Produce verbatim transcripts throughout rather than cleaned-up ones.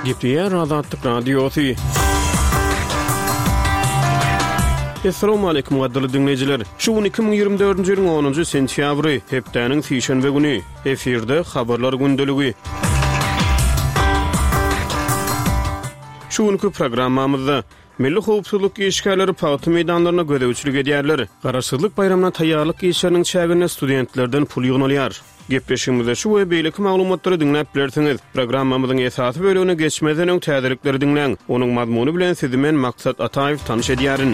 Gepleyen Azatlyk Radiosu. Assalamu alaykum gaddary dinleyijiler. Şu iki bin ýygrimi dördünji ýylyň onunji sentýabry, hepdeniň sýşenbe güni. Efirde habarlar gündeligi. Şu günkü programmamyzda Milli Howpsuzlyk işgärleri paýty meýdanlaryna gödäwçilik edýärler. Garaşsyzlyk bayramyna taýýarlyk işleriniň çägine studentlerden pul ýygnalýar. Gepleşigimizde şu we beýleki maglumatlary dinläp bilersiňiz. Programmamyzyň esasy bölügine geçmeden öň täzelikleri dinleň. Onuň mazmuny bilen sizi men Maksat Ataýew tanyş edýärin.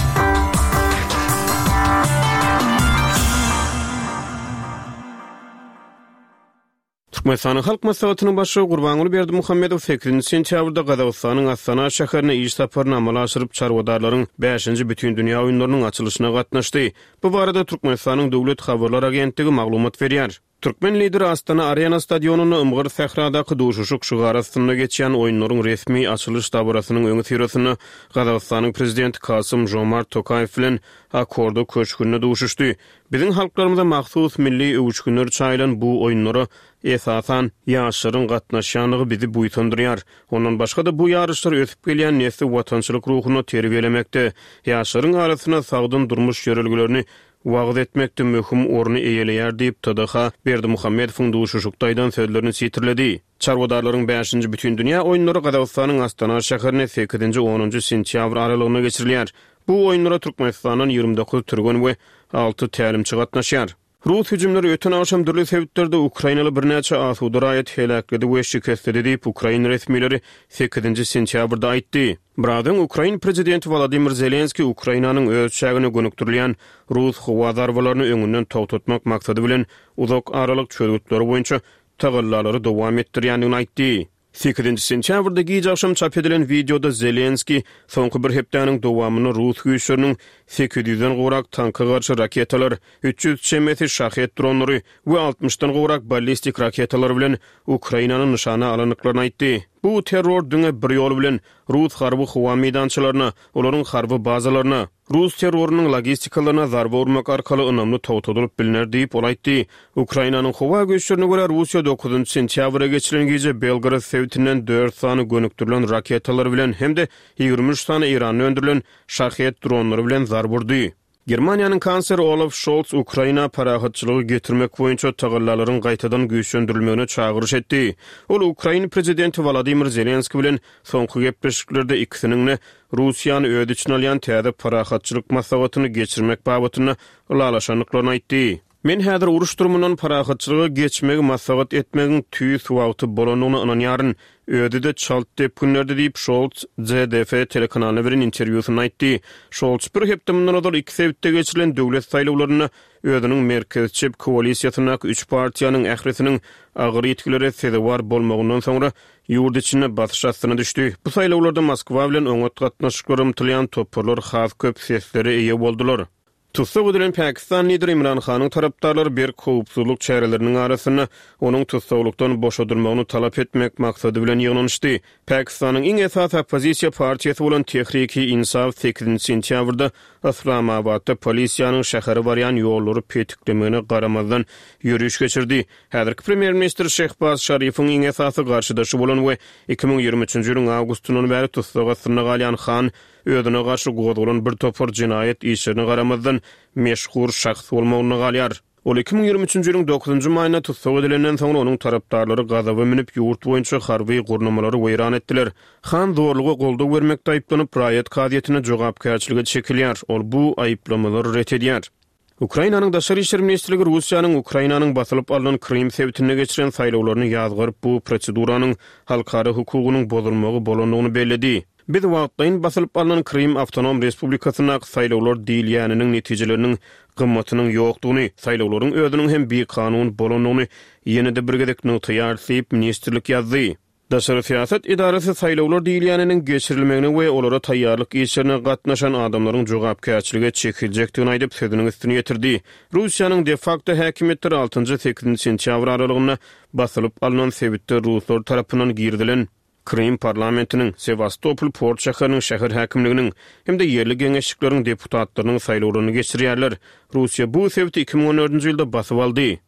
Türkmenistanyň halk maslahatynyň başçy Gurbanuly Berdimuhammedow sekizinji sentýabrda Gazagystanyň Astana şäherine iş saparyna amal aşyryp çarwadarylaryň beşinji bütün dünýä oýunlarynyň açylyşyna gatnaşdy. Bu barada Türkmenistanyň döwlet habarlar agentligi maglumat berýär. Türkmen lideri Astana Arena stadionuny ymgyr Sähradaky duşuşuk şygarasyna geçýän oýunlaryň resmi açylyş dabarasynyň öňü sýrasyny Gazagystanyň prezidenti Kasym-Jomart Tokayew bilen akorda köçkünde duşuşdy. Biziň halklarymyza mahsus milli öwüşgünler çaýlan bu oýunlary esasan ýaşlaryň gatnaşýanlygy bizi buýtandyrýar. Ondan başga da bu ýarışlar ötüp gelýän nesli watançylyk ruhuny terbiýelemekde. Ýaşlaryň arasyna sagdyn durmuş ýörelgilerini wagt etmekde möhüm orny eýeleýär diýip T D H Berdimuhammedowyň duşuşukdaýdan sözlerini sitirledi. Çarwadarylaryň beşinji bütün dünýä oýunlary Gazagystanyň Astana şäherine sekizinji onunji sentýabr aralygyna geçirilýär. Bu oýunlara Türkmenistanyň ýygrimi dokuz türgen we alty tälimçi gatnaşýar. Rus hüjümleri öten akşam dürli sebeplerde Ukrainalı bir näçe asuda raýat helakledy we şikestledi diýip Ukraina resmileri sekizinji sentýabrda aýtdy. Bradan Ukraina prezidenti Volodymyr Zelenski Ukrainanyň öz şägine gönükdirilýän Rus howa zarbalaryny öňünden togtatmak maksady bilen uzak aralyk çözgütleri boýunça tagallalary dowam etdirýändigini aýtdy. sekizinji sentýabrda gije akşam çap edilen videoda Zelenski soňky bir hepdeniň dowamyny Rus güýçleriniň sekiz ýüzden gowrak tanka garşy raketalar, üç ýüz çemeti şahet dronlary we altmışdan gowrak ballistik raketalar bilen Ukrainanyň nyşana alanyklaryny aýtdy. Bu terror düňe bir ýol bilen Rus harby howa meýdançylaryna, olaryň harby bazalaryna, Rus terrorunyň logistikalarına zarba urmak arkaly önümli togtadylyp biliner diýip ol aýtdy. Ukrainanyň howa güýçlerine görä Russiýa dokuzunji sentýabra geçiren gije Belgrad sewtinden dört sany gönükdirilen raketalar bilen hemde ýygrimi üç sany Iranda öndürilen şahet dronlary bilen zarba urdy. Germaniýanyň kansleri Olaf Scholz Ukraina parahatçylygy getirmek boýunça tagallalaryň gaýtadan güýçlendirilmegine çagyryş etdi. Ol Ukraina prezidenti Volodymyr Zelenski bilen soňky gepleşiklerde ikisiniň Russiýany öýde için alýan täze parahatçylyk maslahatyny geçirmek babatyna ulalaşanyklaryny aýtdy. Men häzir uruş durumundan parahatçylyga geçmegi maslahat etmegiň tüýs wagty bolanyny inanýaryn. Öýde çalt dep günlerde diýip Scholz Z D F telekanalyna beren interwýusyny aýtdy. Scholz bir hepdemindan odar iki sebäpde geçirilen döwlet saýlawlaryny öýdüniň merkezçi koalisiýasyna üç partiýanyň ähresiniň agyr ýetkileri sebäp bolmagyndan soňra ýurt içine batyş astyna düşdi. Bu saýlawlarda Moskwa bilen öňet gatnaşyklary ymtylýan toparlar has köp sesleri eýe boldular. Tutsa edilen Pakistan lideri İmran Xanyň tarapdarlary bir howpsuzlyk çäreleriniň arasyna onuň tutsaglykdan boşadylmagyny talap etmek maksady bilen ýygnanyşdy. Pakistanyň iň esas opozisiýa partiýasy bolan Tehriki Insaf sekizinji sentýabrda Islamabadda polisiýanyň şäheri barýan ýollary petiklemegine garamazdan ýürüş geçirdi. Häzirki premier minister Şehbaz Şarifiň iň esasy garşydaşy bolan we iki bin ýygrimi üçünji ýylyň awgustyndan bäri tutsagyna galýan Xan ödüne garşy goýulan bir topar jinayet işlerine garamazdan meşhur şahs bolmagyny galýar. Ol iki bin ýygrimi üçünji ýylyň dokuzyňjy maýyna tutsag edilenden soň onuň tarapdarlary gazaby minip ýurt boýunça harby gurnamalary weýran etdiler. Han zorlugy golda bermekde aýplanyp raýat kadiýetine jogapkärçiligi çekilýär. Ol bu aýplamалary ret edýär. Ukrainanyň daşary işler ministrligi Russiýanyň Ukrainanyň basylyp alynan Krym sewtine geçiren saýlawlaryny ýazgyryp bu proseduranyň halkara hukugynyň bozulmagy bolanyny belledi. Biz wagtlaýyn basylyp alynan Krym Awtonom Respublikasyna saýlawlar diýilýäniniň netijeleriniň gymmatynyň ýokdugyny, saýlawlaryň özüniň hem bir kanun bolanyny ýene-de birgedek notaýar diýip ministrlik ýazdy. Daşary siýasat idarasy saýlawlar diýilýäniniň geçirilmegine we olara taýýarlyk işlerine gatnaşan adamlaryň jogapkärçiligi çekiljekdigini aýdyp sözüniň üstüne ýetirdi. Russiýanyň de facto häkimetleri altynji sekizinji sentýabr aralygyna basylyp alynan sebitde Ruslar tarapyndan girdilen Krym parlamentiniň Sevastopol port şäheriniň şäher häkimliginiň hem de ýerli geňeşlikleriň deputatlarynyň saýlawlaryny geçirýärler. Russiýa bu sebäpde iki bin on dördünji ýylda basyp aldy.